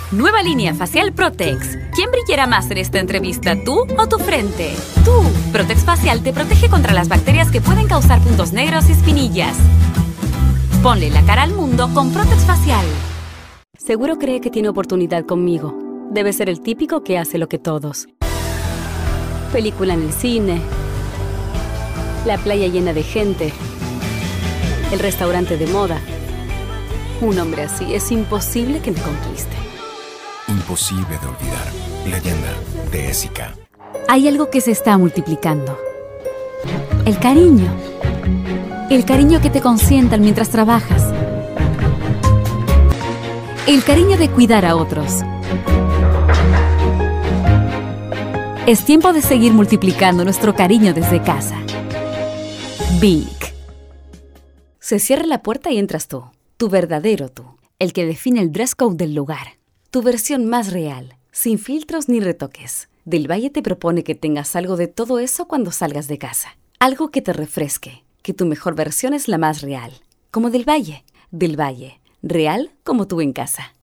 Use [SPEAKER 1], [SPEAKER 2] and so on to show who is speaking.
[SPEAKER 1] Nueva línea facial Protex. ¿Quién brillará más en esta entrevista, tú o tu frente? ¡Tú! Protex facial te protege contra las bacterias que pueden causar puntos negros y espinillas. Ponle la cara al mundo con Protex facial.
[SPEAKER 2] Seguro cree que tiene oportunidad conmigo. Debe ser el típico que hace lo que todos. Película en el cine, la playa llena de gente, el restaurante de moda. Un hombre así es imposible que me conquiste.
[SPEAKER 3] Imposible de olvidar. Leyenda de Ésica.
[SPEAKER 1] Hay algo que se está multiplicando. El cariño. El cariño que te consientan mientras trabajas. El cariño de cuidar a otros. Es tiempo de seguir multiplicando nuestro cariño desde casa. Vic. Se cierra la puerta y entras tú. Tu verdadero tú. El que define el dress code del lugar. Tu versión más real, sin filtros ni retoques. Del Valle te propone que tengas algo de todo eso cuando salgas de casa. Algo que te refresque, que tu mejor versión es la más real. Como Del Valle. Del Valle, real como tú en casa.